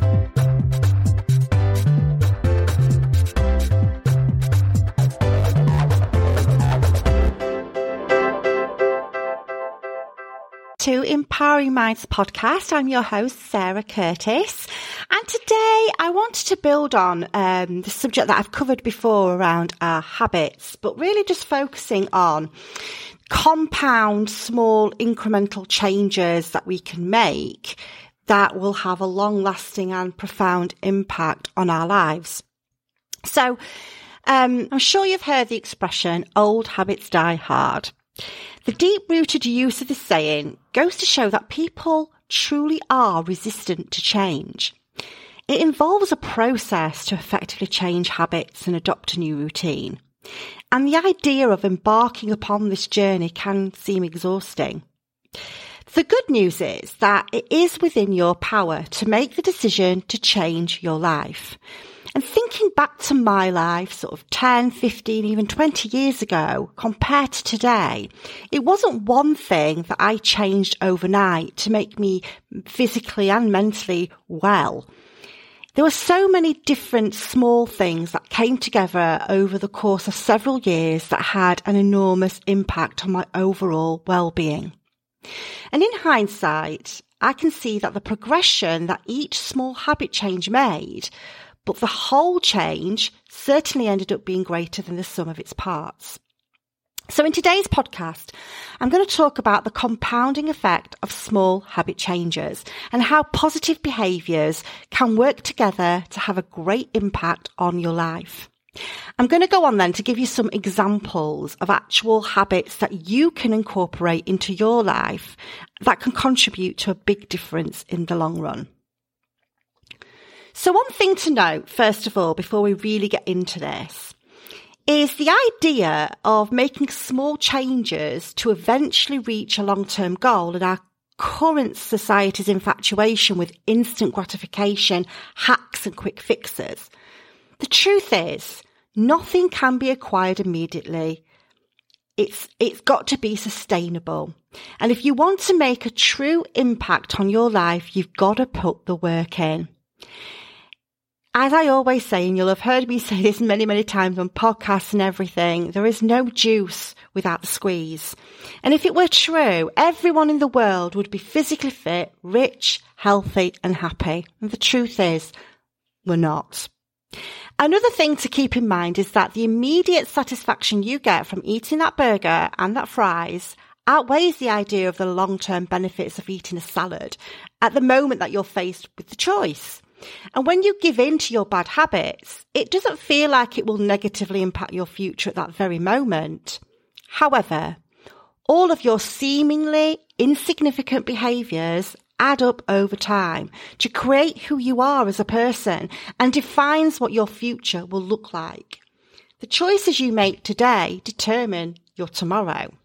To Empowering Minds podcast. I'm your host, Sarah Curtis. And today I wanted to build on the subject that I've covered before around our habits, but really just focusing on compound, small, incremental changes that we can make that will have a long-lasting and profound impact on our lives. So I'm sure you've heard the expression, old habits die hard. The deep-rooted use of this saying goes to show that people truly are resistant to change. It involves a process to effectively change habits and adopt a new routine. And the idea of embarking upon this journey can seem exhausting. The good news is that it is within your power to make the decision to change your life. And thinking back to my life sort of 10, 15, even 20 years ago compared to today, it wasn't one thing that I changed overnight to make me physically and mentally well. There were so many different small things that came together over the course of several years that had an enormous impact on my overall well-being. And in hindsight, I can see that the progression that each small habit change made, but the whole change certainly ended up being greater than the sum of its parts. So in today's podcast, I'm going to talk about the compounding effect of small habit changes and how positive behaviours can work together to have a great impact on your life. I'm going to go on then to give you some examples of actual habits that you can incorporate into your life that can contribute to a big difference in the long run. So one thing to note, first of all, before we really get into this, is the idea of making small changes to eventually reach a long-term goal and our current society's infatuation with instant gratification, hacks and quick fixes. The truth is, nothing can be acquired immediately. It's got to be sustainable. And if you want to make a true impact on your life, you've got to put the work in. As I always say, and you'll have heard me say this many, many times on podcasts and everything, there is no juice without the squeeze. And if it were true, everyone in the world would be physically fit, rich, healthy and happy. And the truth is, we're not. Another thing to keep in mind is that the immediate satisfaction you get from eating that burger and that fries outweighs the idea of the long-term benefits of eating a salad at the moment that you're faced with the choice. And when you give in to your bad habits, it doesn't feel like it will negatively impact your future at that very moment. However, all of your seemingly insignificant behaviours add up over time to create who you are as a person and defines what your future will look like. The choices you make today determine your tomorrow.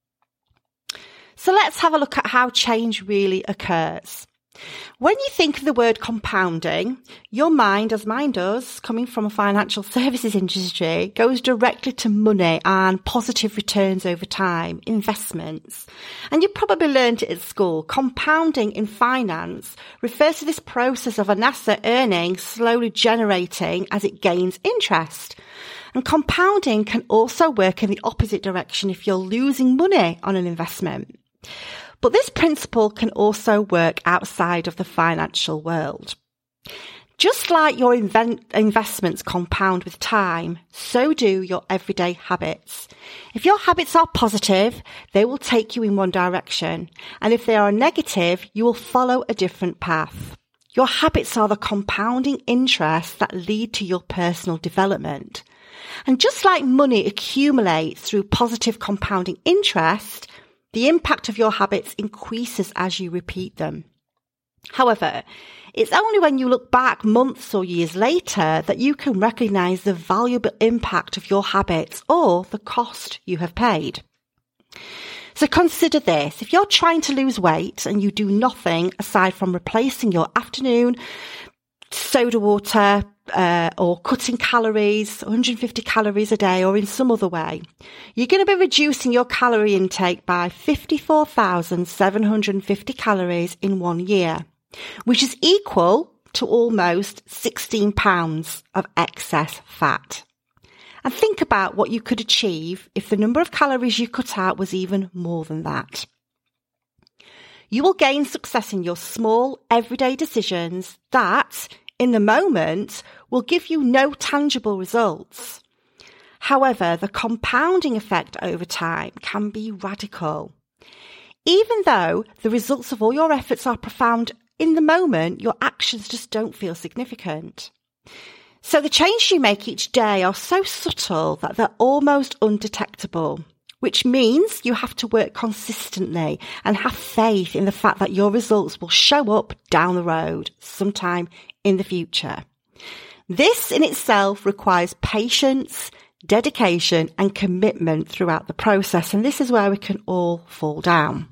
So let's have a look at how change really occurs. When you think of the word compounding, your mind, as mine does, coming from a financial services industry, goes directly to money and positive returns over time, investments. And you probably learned it at school. Compounding in finance refers to this process of an asset earning slowly generating as it gains interest. And compounding can also work in the opposite direction if you're losing money on an investment. But this principle can also work outside of the financial world. Just like your investments compound with time, so do your everyday habits. If your habits are positive, they will take you in one direction. And if they are negative, you will follow a different path. Your habits are the compounding interests that lead to your personal development. And just like money accumulates through positive compounding interest, the impact of your habits increases as you repeat them. However, it's only when you look back months or years later that you can recognise the valuable impact of your habits or the cost you have paid. So consider this. If you're trying to lose weight and you do nothing aside from replacing your afternoon soda water or cutting calories, 150 calories a day or in some other way, you're going to be reducing your calorie intake by 54,750 calories in 1 year, which is equal to almost 16 pounds of excess fat. And think about what you could achieve if the number of calories you cut out was even more than that. You will gain success in your small, everyday decisions that, in the moment, will give you no tangible results. However, the compounding effect over time can be radical. Even though the results of all your efforts are profound, in the moment, your actions just don't feel significant. So the changes you make each day are so subtle that they're almost undetectable, which means you have to work consistently and have faith in the fact that your results will show up down the road sometime in the future. This in itself requires patience, dedication and commitment throughout the process, and this is where we can all fall down.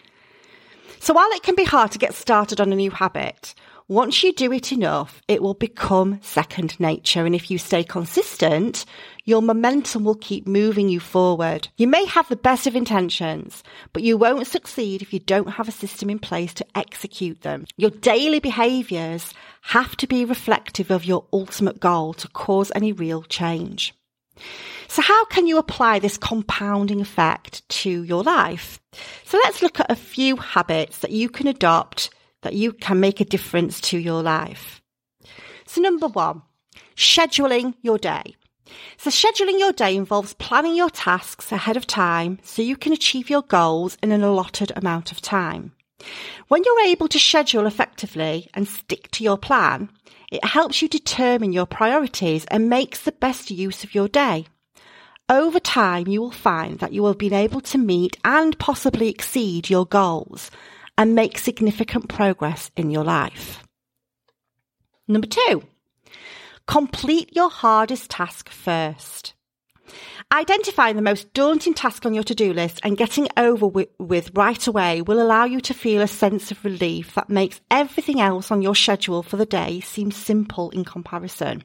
So while it can be hard to get started on a new habit, once you do it enough, it will become second nature. And if you stay consistent, your momentum will keep moving you forward. You may have the best of intentions, but you won't succeed if you don't have a system in place to execute them. Your daily behaviours have to be reflective of your ultimate goal to cause any real change. So how can you apply this compounding effect to your life? So let's look at a few habits that you can adopt that you can make a difference to your life. So number 1, scheduling your day. So scheduling your day involves planning your tasks ahead of time so you can achieve your goals in an allotted amount of time. When you're able to schedule effectively and stick to your plan, it helps you determine your priorities and makes the best use of your day. Over time, you will find that you will be able to meet and possibly exceed your goals and make significant progress in your life. Number 2, complete your hardest task first. Identifying the most daunting task on your to-do list and getting over with right away will allow you to feel a sense of relief that makes everything else on your schedule for the day seem simple in comparison.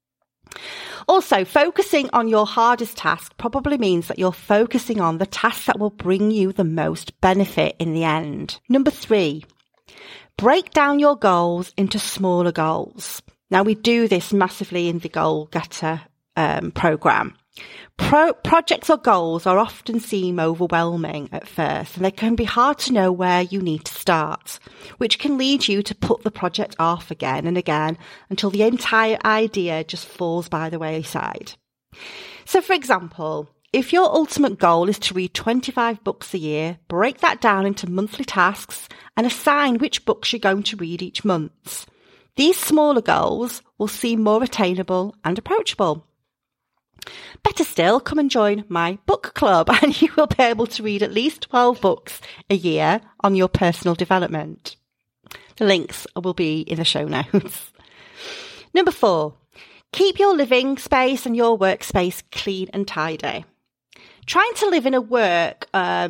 Also, focusing on your hardest task probably means that you're focusing on the task that will bring you the most benefit in the end. Number 3, break down your goals into smaller goals. Now, we do this massively in the Goal Getter program. Projects or goals are often seem overwhelming at first, and they can be hard to know where you need to start, which can lead you to put the project off again and again until the entire idea just falls by the wayside. So, for example, if your ultimate goal is to read 25 books a year, break that down into monthly tasks and assign which books you're going to read each month. These smaller goals will seem more attainable and approachable. Better still, come and join my book club and you will be able to read at least 12 books a year on your personal development. The links will be in the show notes. Number 4, keep your living space and your workspace clean and tidy. Trying to live in a work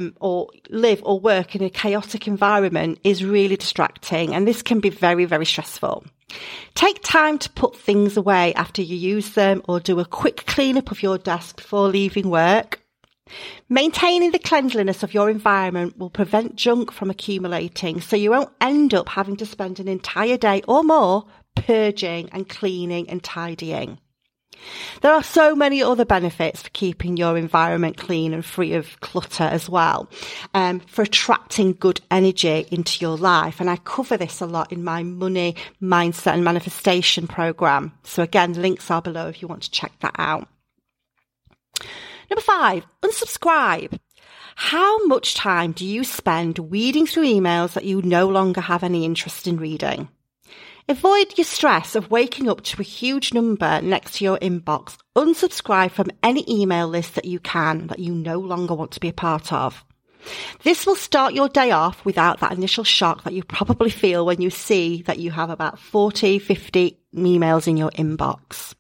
or work in a chaotic environment is really distracting, and this can be very, very stressful. Take time to put things away after you use them or do a quick clean-up of your desk before leaving work. Maintaining the cleanliness of your environment will prevent junk from accumulating, so you won't end up having to spend an entire day or more purging and cleaning and tidying. There are so many other benefits for keeping your environment clean and free of clutter as well, for attracting good energy into your life. And I cover this a lot in my money, mindset and manifestation program. So again, the links are below if you want to check that out. Number 5, unsubscribe. How much time do you spend weeding through emails that you no longer have any interest in reading? Avoid your stress of waking up to a huge number next to your inbox. Unsubscribe from any email list that you no longer want to be a part of. This will start your day off without that initial shock that you probably feel when you see that you have about 40, 50 emails in your inbox.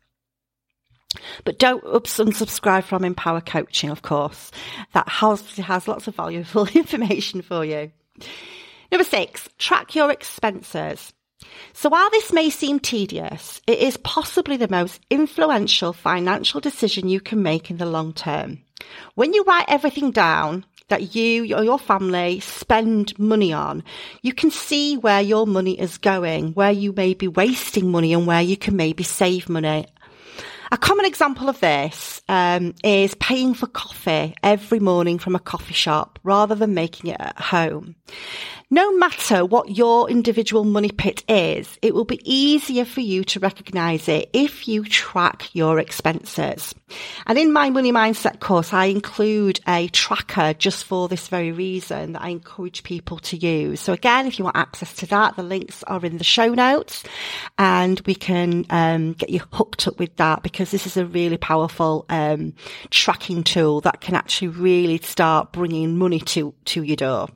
But don't unsubscribe from Empower Coaching, of course. That has lots of valuable information for you. Number 6, track your expenses. So while this may seem tedious, it is possibly the most influential financial decision you can make in the long term. When you write everything down, that you or your family spend money on, you can see where your money is going, where you may be wasting money and where you can maybe save money. A common example of this is paying for coffee every morning from a coffee shop rather than making it at home. No matter what your individual money pit is, it will be easier for you to recognise it if you track your expenses. And in my Money Mindset course, I include a tracker just for this very reason that I encourage people to use. So again, if you want access to that, the links are in the show notes and we can get you hooked up with that, because this is a really powerful tracking tool that can actually really start bringing money to your door.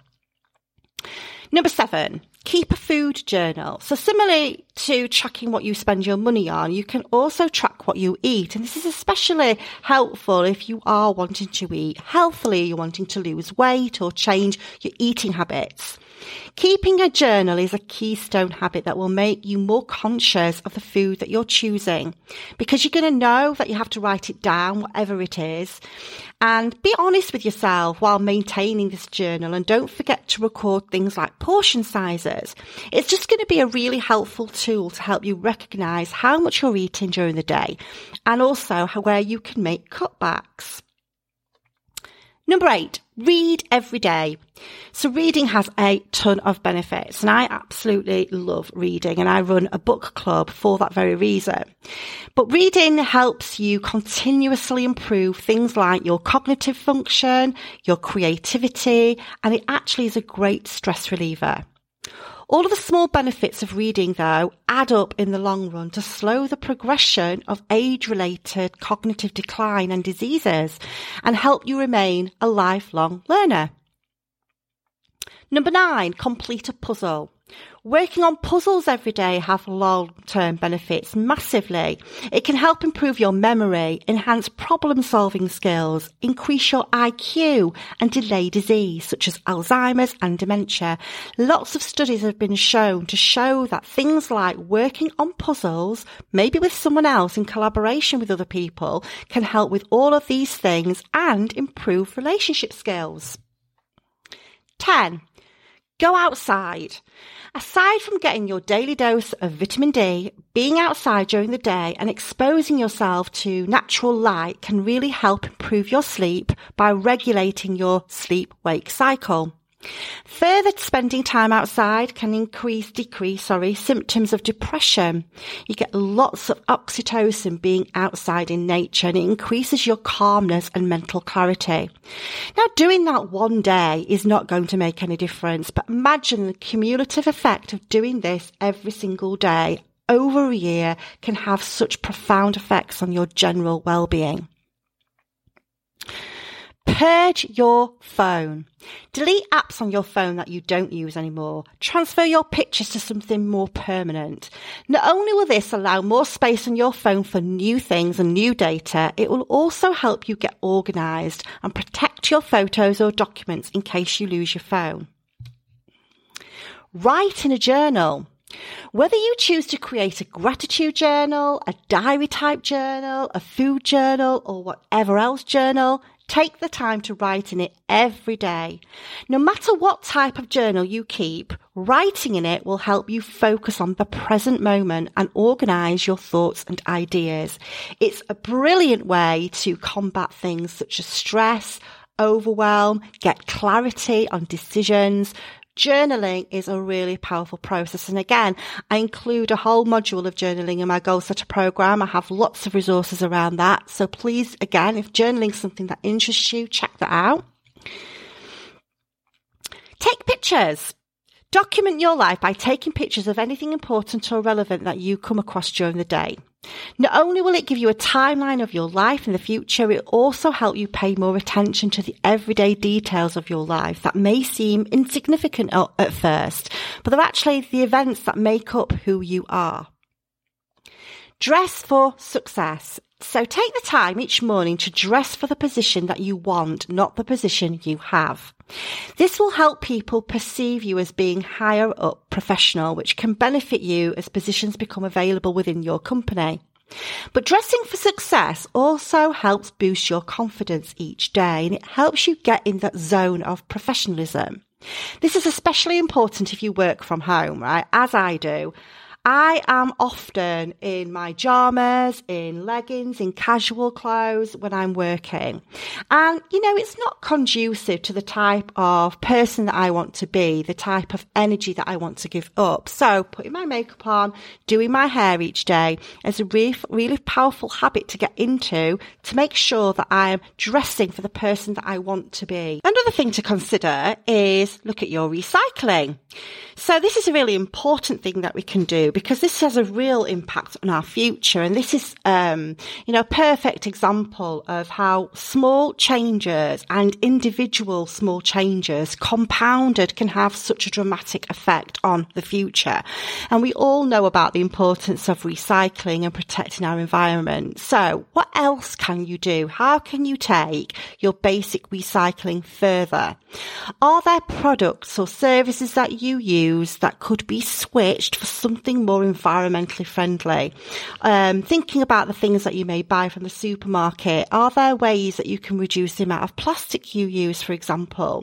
Number 7, keep a food journal. So similarly to tracking what you spend your money on, you can also track what you eat. And this is especially helpful if you are wanting to eat healthily, you're wanting to lose weight or change your eating habits. Keeping a journal is a keystone habit that will make you more conscious of the food that you're choosing, because you're going to know that you have to write it down, whatever it is, and be honest with yourself while maintaining this journal. And don't forget to record things like portion sizes. It's just going to be a really helpful tool to help you recognise how much you're eating during the day and also where you can make cutbacks. Number 8, read every day. So reading has a ton of benefits, and I absolutely love reading, and I run a book club for that very reason. But reading helps you continuously improve things like your cognitive function, your creativity, and it actually is a great stress reliever. All of the small benefits of reading, though, add up in the long run to slow the progression of age-related cognitive decline and diseases and help you remain a lifelong learner. Number 9, complete a puzzle. Working on puzzles every day have long-term benefits massively. It can help improve your memory, enhance problem-solving skills, increase your IQ and delay disease such as Alzheimer's and dementia. Lots of studies have been shown to show that things like working on puzzles, maybe with someone else in collaboration with other people, can help with all of these things and improve relationship skills. 10. Go outside. Aside from getting your daily dose of vitamin D, being outside during the day and exposing yourself to natural light can really help improve your sleep by regulating your sleep-wake cycle. Further, spending time outside can decrease symptoms of depression. You get lots of oxytocin being outside in nature, and it increases your calmness and mental clarity. Now, doing that one day is not going to make any difference, but imagine the cumulative effect of doing this every single day over a year can have such profound effects on your general well-being. Purge your phone. Delete apps on your phone that you don't use anymore. Transfer your pictures to something more permanent. Not only will this allow more space on your phone for new things and new data, it will also help you get organised and protect your photos or documents in case you lose your phone. Write in a journal. Whether you choose to create a gratitude journal, a diary type journal, a food journal, or whatever else journal, take the time to write in it every day. No matter what type of journal you keep, writing in it will help you focus on the present moment and organise your thoughts and ideas. It's a brilliant way to combat things such as stress, overwhelm, get clarity on decisions. Journaling is a really powerful process. And again, I include a whole module of journaling in my Goal Setter program. I have lots of resources around that. So please, again, if journaling is something that interests you, check that out. Take pictures. Document your life by taking pictures of anything important or relevant that you come across during the day. Not only will it give you a timeline of your life in the future, it will also help you pay more attention to the everyday details of your life that may seem insignificant at first, but they're actually the events that make up who you are. Dress for success. So take the time each morning to dress for the position that you want, not the position you have. This will help people perceive you as being higher up professional, which can benefit you as positions become available within your company. But dressing for success also helps boost your confidence each day, and it helps you get in that zone of professionalism. This is especially important if you work from home, right? As I do. I am often in my pajamas, in leggings, in casual clothes when I'm working. And, it's not conducive to the type of person that I want to be, the type of energy that I want to give up. So putting my makeup on, doing my hair each day is a really powerful habit to get into to make sure that I am dressing for the person that I want to be. Another thing to consider is look at your recycling. So this is a really important thing that we can do because this has a real impact on our future. And this is, a perfect example of how small changes and individual small changes compounded can have such a dramatic effect on the future. And we all know about the importance of recycling and protecting our environment. So what else can you do? How can you take your basic recycling further? Are there products or services that you use that could be switched for something more environmentally friendly? Thinking about the things that you may buy from the supermarket, are there ways that you can reduce the amount of plastic you use, for example?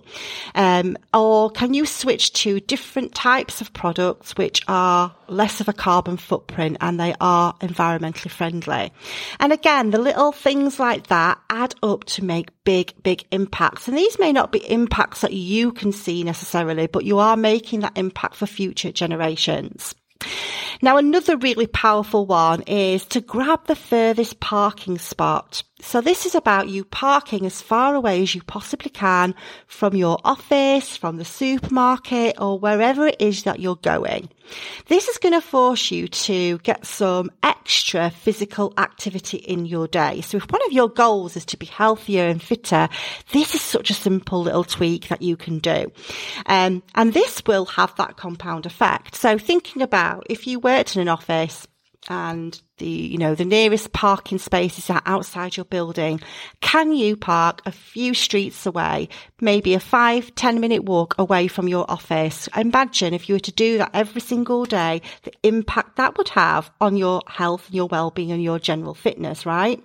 Or can you switch to different types of products which are less of a carbon footprint and they are environmentally friendly? And again, the little things like that add up to make big impacts. And these may not be impacts that you can see necessarily, but you are making that impact for future generations. Now, another really powerful one is to grab the furthest parking spot. So this is about you parking as far away as you possibly can from your office, from the supermarket, or wherever it is that you're going. This is going to force you to get some extra physical activity in your day. So if one of your goals is to be healthier and fitter, this is such a simple little tweak that you can do. And this will have that compound effect. So thinking about if you worked in an office and the nearest parking spaces are outside your building, can you park a few streets away, maybe a 5-10 minute walk away from your office? Imagine if you were to do that every single day, the impact that would have on your health and your well-being and your general fitness, right?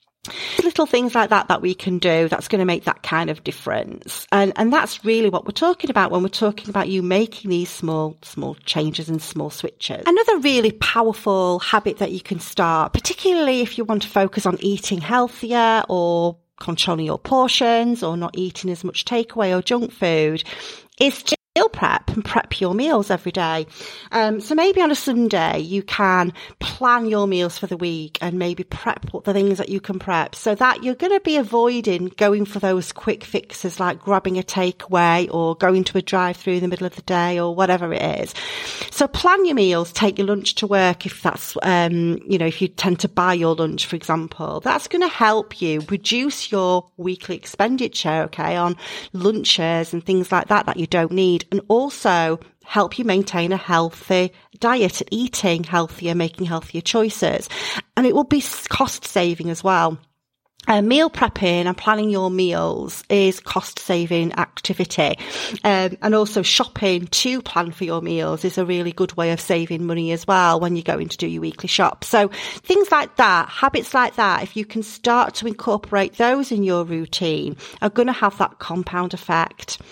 Little things like that we can do that's going to make that kind of difference. And that's really what we're talking about when we're talking about you making these small changes and small switches. Another really powerful habit that you can start, particularly if you want to focus on eating healthier or controlling your portions or not eating as much takeaway or junk food, is to meal prep and prep your meals every day. So maybe on a Sunday you can plan your meals for the week and maybe prep what the things that you can prep so that you're going to be avoiding going for those quick fixes like grabbing a takeaway or going to a drive-through in the middle of the day or whatever it is. So plan your meals, take your lunch to work if that's, if you tend to buy your lunch, for example. That's going to help you reduce your weekly expenditure, on lunches and things like that you don't need, and also help you maintain a healthy diet, eating healthier, making healthier choices. And it will be cost saving as well. Meal prepping and planning your meals is cost-saving activity. And also shopping to plan for your meals is a really good way of saving money as well when you're going to do your weekly shop. So things like that, habits like that, if you can start to incorporate those in your routine, are going to have that compound effect.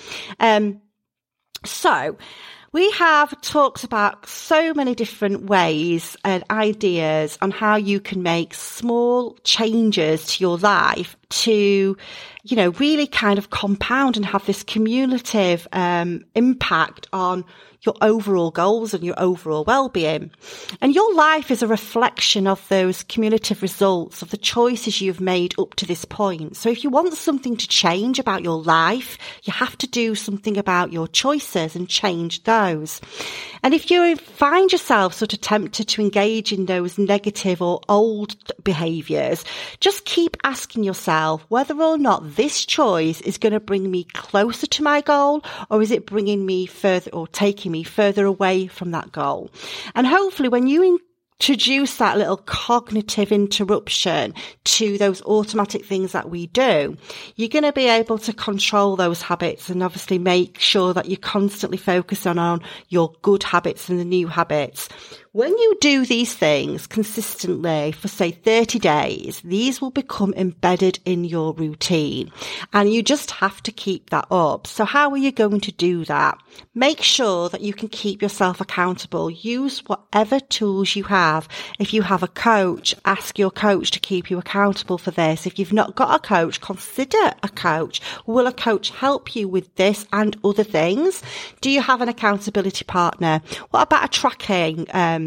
So we have talked about so many different ways and ideas on how you can make small changes to your life to, really kind of compound and have this cumulative impact on your overall goals and your overall well-being. And your life is a reflection of those cumulative results of the choices you've made up to this point. So if you want something to change about your life, you have to do something about your choices and change those. And if you find yourself sort of tempted to engage in those negative or old behaviours, just keep asking yourself whether or not this choice is going to bring me closer to my goal, or is it bringing me further or taking me further away from that goal. And hopefully when you introduce that little cognitive interruption to those automatic things that we do, you're going to be able to control those habits and obviously make sure that you constantly focus on your good habits and the new habits. When you do these things consistently for, say, 30 days, these will become embedded in your routine, and you just have to keep that up. So how are you going to do that? Make sure that you can keep yourself accountable. Use whatever tools you have. If you have a coach, ask your coach to keep you accountable for this. If you've not got a coach, consider a coach. Will a coach help you with this and other things? Do you have an accountability partner? What about a tracking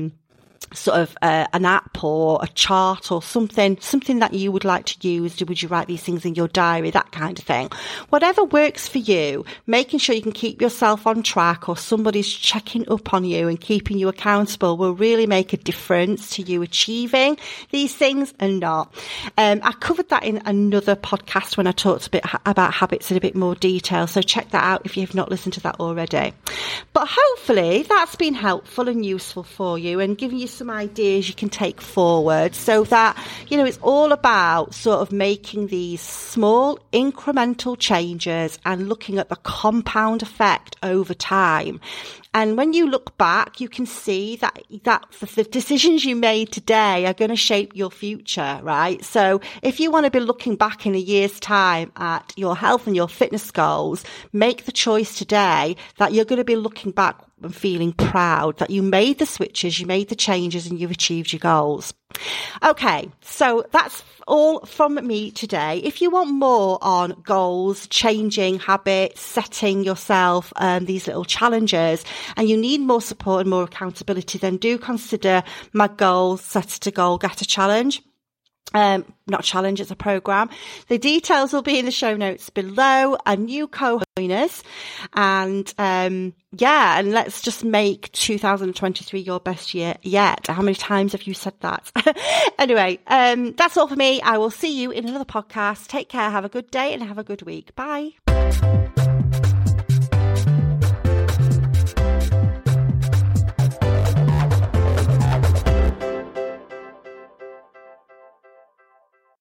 an app or a chart or something that you would like to use? Would you write these things in your diary? That kind of thing. Whatever works for you, making sure you can keep yourself on track or somebody's checking up on you and keeping you accountable will really make a difference to you achieving these things and not. I covered that in another podcast when I talked a bit about habits in a bit more detail. So check that out if you have not listened to that already. But hopefully that's been helpful and useful for you and giving you some ideas you can take forward, so that, it's all about sort of making these small incremental changes and looking at the compound effect over time. And when you look back, you can see that the decisions you made today are going to shape your future, right? So if you want to be looking back in a year's time at your health and your fitness goals, make the choice today that you're going to be looking back and feeling proud that you made the switches, you made the changes, and you've achieved your goals. Okay, so that's all from me today. If you want more on goals, changing habits, setting yourself these little challenges, and you need more support and more accountability, then do consider my Set to Goal Getter Challenge. Not challenge, it's a program. The details will be in the show notes below. A new co-joiners, and and let's just make 2023 your best year yet. How many times have you said that? Anyway, that's all for me. I will see you in another podcast. Take care, have a good day, and have a good week. Bye.